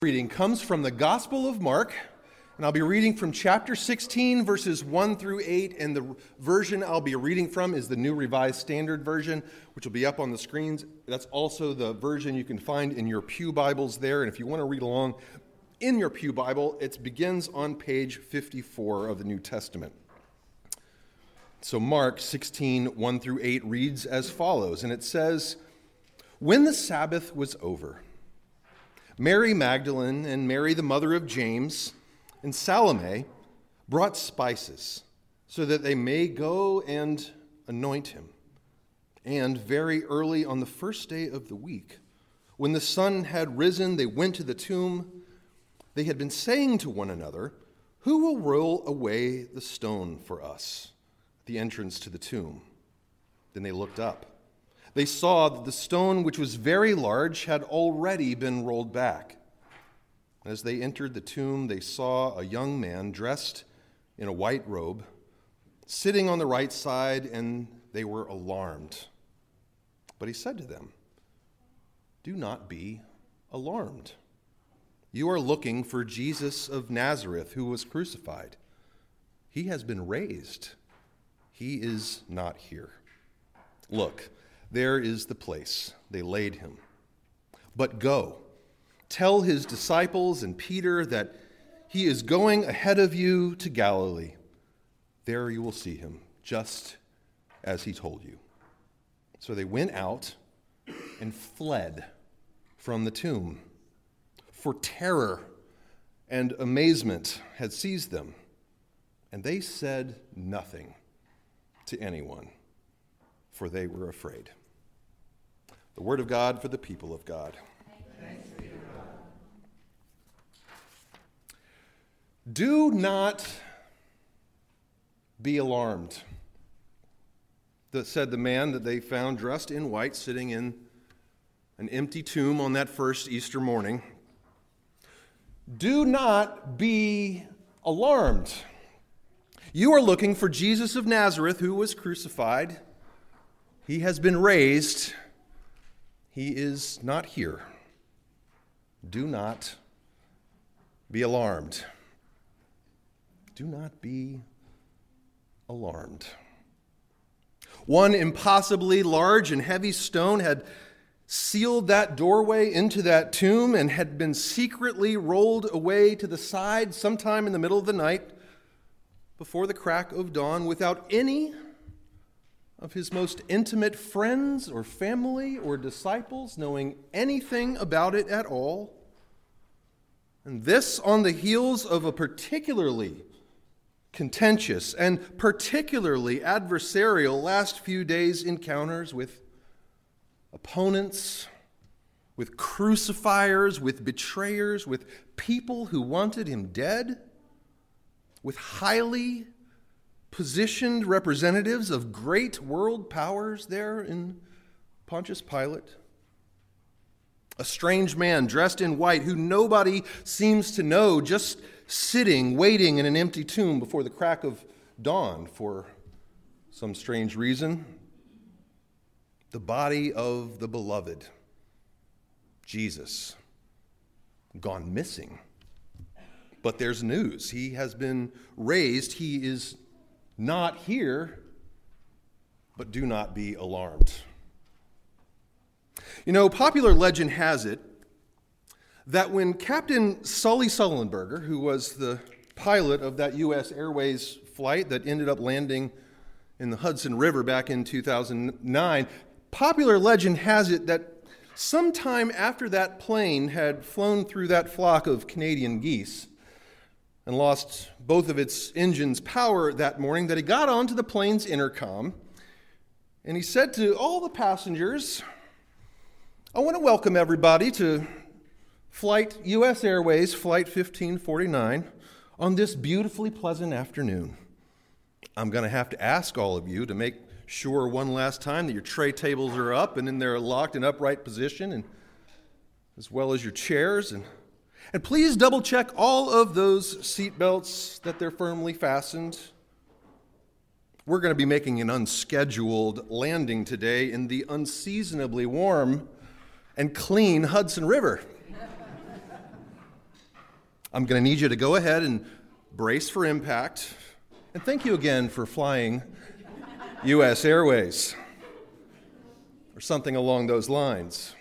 Reading comes from the Gospel of Mark, and I'll be reading from chapter 16, verses 1 through 8, and the version I'll be reading from is the New Revised Standard Version, which will be up on the screens. That's also the version you can find in your pew Bibles there, and if you want to read along in your pew Bible, it begins on page 54 of the New Testament. So Mark 16, 1 through 8 reads as follows, and it says, "When the Sabbath was over, Mary Magdalene and Mary, the mother of James, and Salome brought spices so that they may go and anoint him. And very early on the first day of the week, when the sun had risen, they went to the tomb. They had been saying to one another, 'Who will roll away the stone for us at the entrance to the tomb?' Then they looked up. They saw that the stone, which was very large, had already been rolled back. As they entered the tomb, they saw a young man dressed in a white robe, sitting on the right side, and they were alarmed. But he said to them, 'Do not be alarmed. You are looking for Jesus of Nazareth, who was crucified. He has been raised. He is not here. Look, there is the place they laid him. But go, tell his disciples and Peter that he is going ahead of you to Galilee. There you will see him, just as he told you.' So they went out and fled from the tomb, for terror and amazement had seized them, and they said nothing to anyone, for they were afraid." The word of God for the people of God. Thanks be to God. Do not be alarmed, said the man that they found dressed in white, sitting in an empty tomb on that first Easter morning. Do not be alarmed. You are looking for Jesus of Nazareth, who was crucified. He has been raised. He is not here. Do not be alarmed. Do not be alarmed. One impossibly large and heavy stone had sealed that doorway into that tomb and had been secretly rolled away to the side sometime in the middle of the night before the crack of dawn without any of his most intimate friends or family or disciples knowing anything about it at all. And this on the heels of a particularly contentious and particularly adversarial last few days' encounters with opponents, with crucifiers, with betrayers, with people who wanted him dead, with highly positioned representatives of great world powers there in Pontius Pilate. A strange man dressed in white who nobody seems to know, just sitting, waiting in an empty tomb before the crack of dawn for some strange reason. The body of the beloved, Jesus, gone missing. But there's news. He has been raised. He is not here, but do not be alarmed. You know, popular legend has it that when Captain Sully Sullenberger, who was the pilot of that U.S. Airways flight that ended up landing in the Hudson River back in 2009, popular legend has it that sometime after that plane had flown through that flock of Canadian geese and lost both of its engines' power that morning, that he got onto the plane's intercom and he said to all the passengers, "I want to welcome everybody to U.S. Airways Flight 1549 on this beautifully pleasant afternoon. I'm going to have to ask all of you to make sure one last time that your tray tables are up and in their locked and upright position, and as well as your chairs, and please double check all of those seat belts that they're firmly fastened. We're going to be making an unscheduled landing today in the unseasonably warm and clean Hudson River." I'm going to need you to go ahead and brace for impact. And thank you again for flying U.S. Airways, or something along those lines.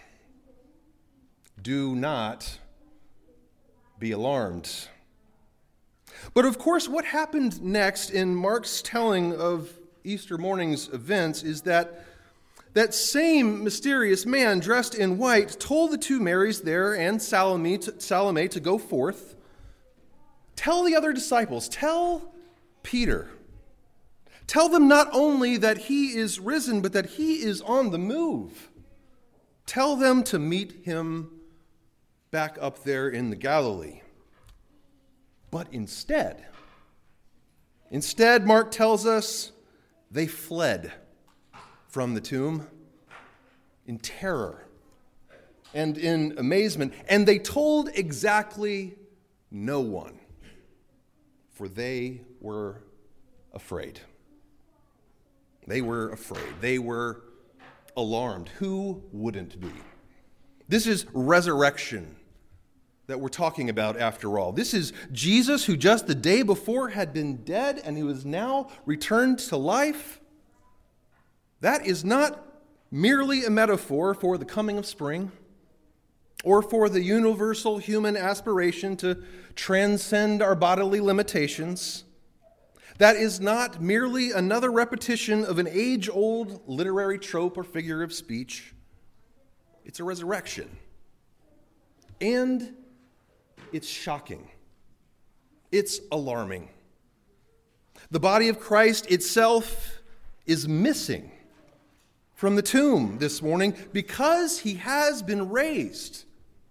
Do not be alarmed. But of course, what happened next in Mark's telling of Easter morning's events is that same mysterious man dressed in white told the two Marys there and Salome to go forth. Tell the other disciples, tell Peter. Tell them not only that he is risen, but that he is on the move. Tell them to meet him back up there in the Galilee. But instead, Mark tells us they fled from the tomb in terror and in amazement, and they told exactly no one, for they were afraid. They were afraid. They were alarmed. Who wouldn't be? This is resurrection that we're talking about after all. This is Jesus who just the day before had been dead and who is now returned to life. That is not merely a metaphor for the coming of spring or for the universal human aspiration to transcend our bodily limitations. That is not merely another repetition of an age-old literary trope or figure of speech. It's a resurrection. And it's shocking. It's alarming. The body of Christ itself is missing from the tomb this morning because he has been raised.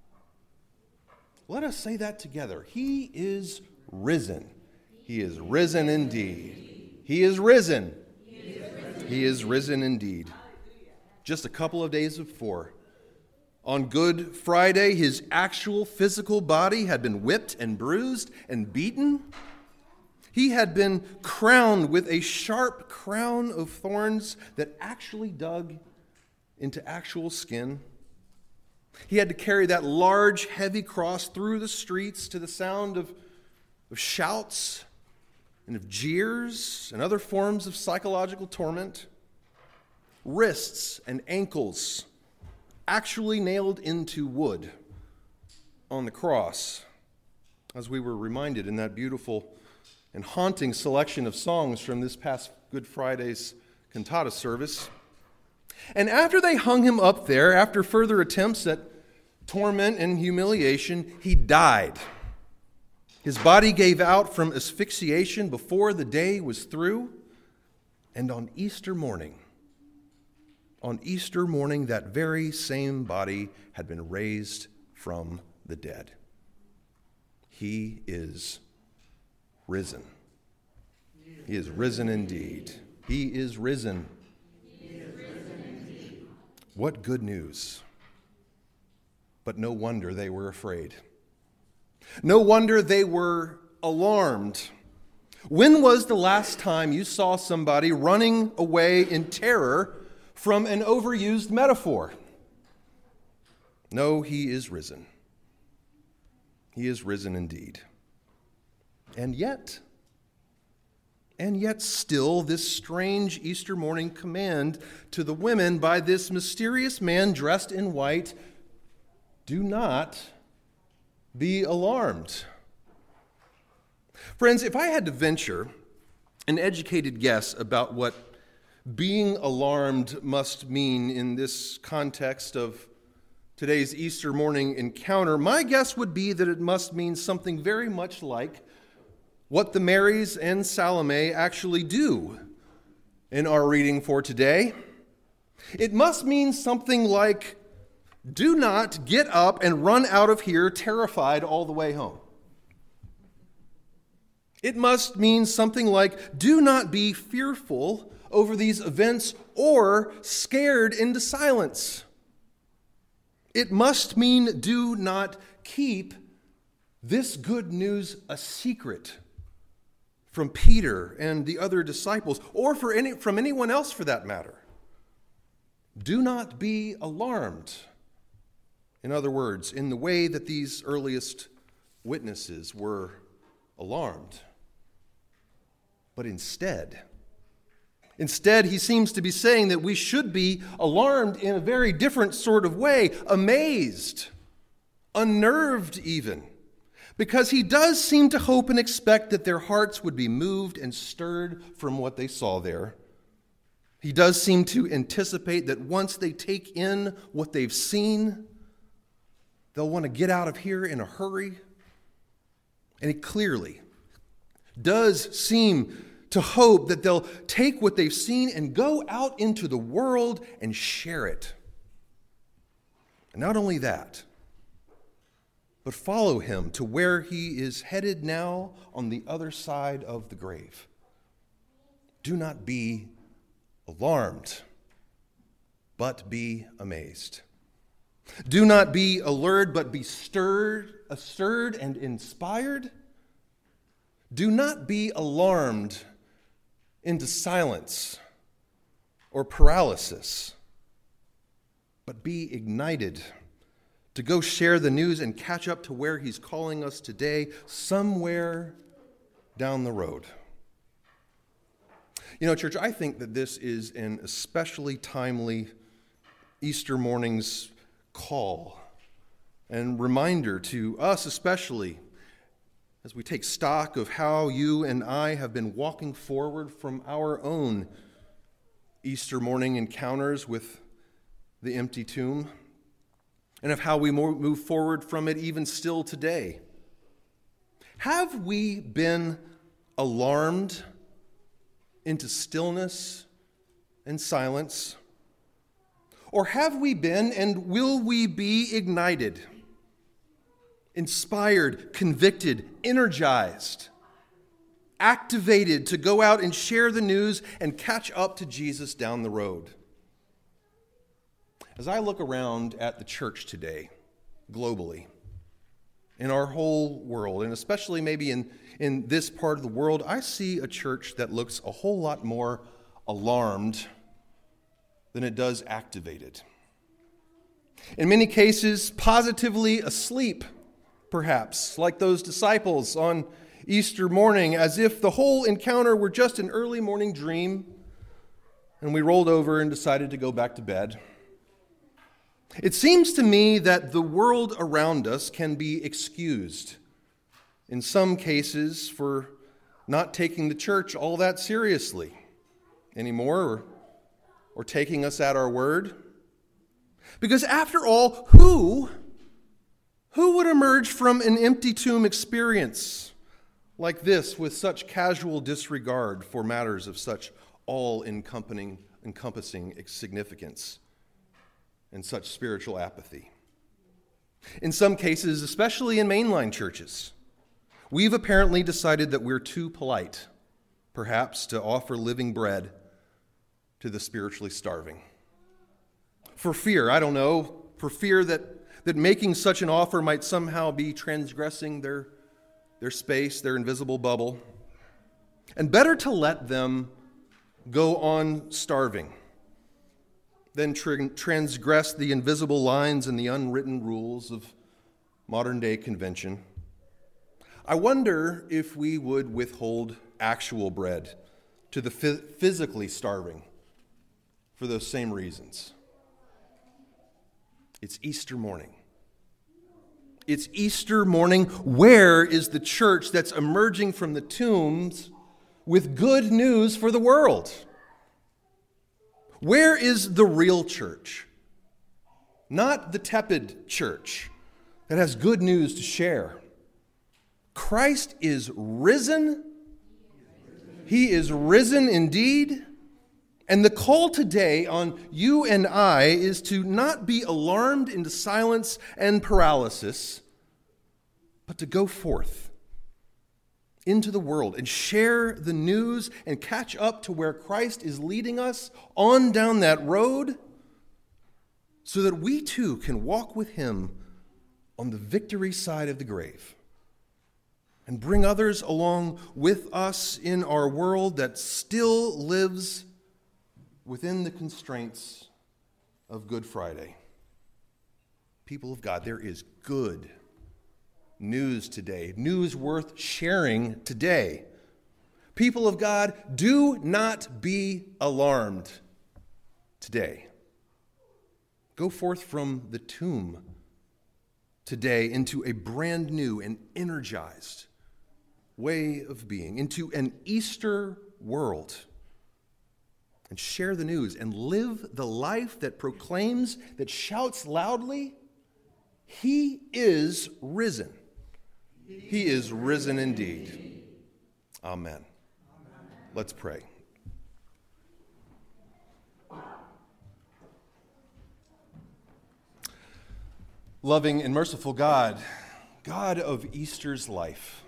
Let us say that together. He is risen. He is risen indeed. He is risen. He is risen indeed. Just a couple of days before, on Good Friday, his actual physical body had been whipped and bruised and beaten. He had been crowned with a sharp crown of thorns that actually dug into actual skin. He had to carry that large, heavy cross through the streets to the sound of shouts and of jeers and other forms of psychological torment. Wrists and ankles actually nailed into wood on the cross, as we were reminded in that beautiful and haunting selection of songs from this past Good Friday's cantata service. And after they hung him up there, after further attempts at torment and humiliation, he died. His body gave out from asphyxiation before the day was through, and on Easter morning, that very same body had been raised from the dead. He is risen. He is risen indeed. He is risen. He is risen indeed. What good news. But no wonder they were afraid. No wonder they were alarmed. When was the last time you saw somebody running away in terror from an overused metaphor? No, he is risen. He is risen indeed. And yet still, this strange Easter morning command to the women by this mysterious man dressed in white, do not be alarmed. Friends, if I had to venture an educated guess about what being alarmed must mean in this context of today's Easter morning encounter, my guess would be that it must mean something very much like what the Marys and Salome actually do in our reading for today. It must mean something like, do not get up and run out of here terrified all the way home. It must mean something like, do not be fearful over these events or scared into silence. It must mean, do not keep this good news a secret from Peter and the other disciples, or from anyone else for that matter. Do not be alarmed. In other words, in the way that these earliest witnesses were alarmed. But instead, he seems to be saying that we should be alarmed in a very different sort of way, amazed, unnerved even, because he does seem to hope and expect that their hearts would be moved and stirred from what they saw there. He does seem to anticipate that once they take in what they've seen, they'll want to get out of here in a hurry. And he clearly does seem to hope that they'll take what they've seen and go out into the world and share it. And not only that, but follow him to where he is headed now on the other side of the grave. Do not be alarmed, but be amazed. Do not be alert, but be stirred and inspired. Do not be alarmed into silence or paralysis, but be ignited to go share the news and catch up to where he's calling us today, somewhere down the road. You know, church, I think that this is an especially timely Easter morning's call and reminder to us especially as we take stock of how you and I have been walking forward from our own Easter morning encounters with the empty tomb, and of how we move forward from it even still today. Have we been alarmed into stillness and silence? Or have we been and will we be ignited, inspired, convicted, energized, activated to go out and share the news and catch up to Jesus down the road? As I look around at the church today, globally, in our whole world, and especially maybe in this part of the world, I see a church that looks a whole lot more alarmed than it does activated. In many cases, positively asleep, perhaps, like those disciples on Easter morning, as if the whole encounter were just an early morning dream, and we rolled over and decided to go back to bed. It seems to me that the world around us can be excused, in some cases, for not taking the church all that seriously anymore, or taking us at our word. Because after all, who would emerge from an empty tomb experience like this with such casual disregard for matters of such all-encompassing significance and such spiritual apathy? In some cases, especially in mainline churches, we've apparently decided that we're too polite, perhaps, to offer living bread to the spiritually starving. For fear, for fear that making such an offer might somehow be transgressing their space, their invisible bubble. And better to let them go on starving than transgress the invisible lines and the unwritten rules of modern-day convention. I wonder if we would withhold actual bread to the physically starving for those same reasons. It's Easter morning. It's Easter morning. Where is the church that's emerging from the tombs with good news for the world? Where is the real church? Not the tepid church that has good news to share. Christ is risen. He is risen indeed. And the call today on you and I is to not be alarmed into silence and paralysis, but to go forth into the world and share the news and catch up to where Christ is leading us on down that road, so that we too can walk with him on the victory side of the grave and bring others along with us in our world that still lives within the constraints of Good Friday. People of God, there is good news today, news worth sharing today. People of God, do not be alarmed today. Go forth from the tomb today into a brand new and energized way of being, into an Easter world, and share the news and live the life that proclaims, that shouts loudly, He is risen. He is risen indeed. Amen. Let's pray. Loving and merciful God, God of Easter's life,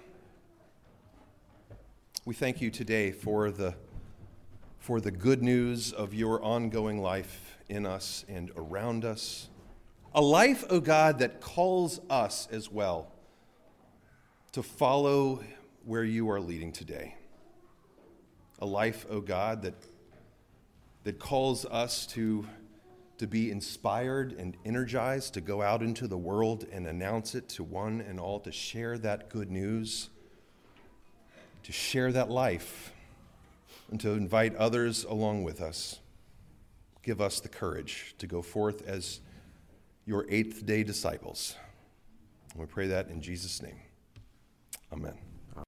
we thank you today for the good news of your ongoing life in us and around us. A life, O God, that calls us as well to follow where you are leading today. A life, O God, that calls us to be inspired and energized to go out into the world and announce it to one and all, to share that good news, to share that life, and to invite others along with us. Give us the courage to go forth as your eighth day disciples. We pray that in Jesus' name. Amen.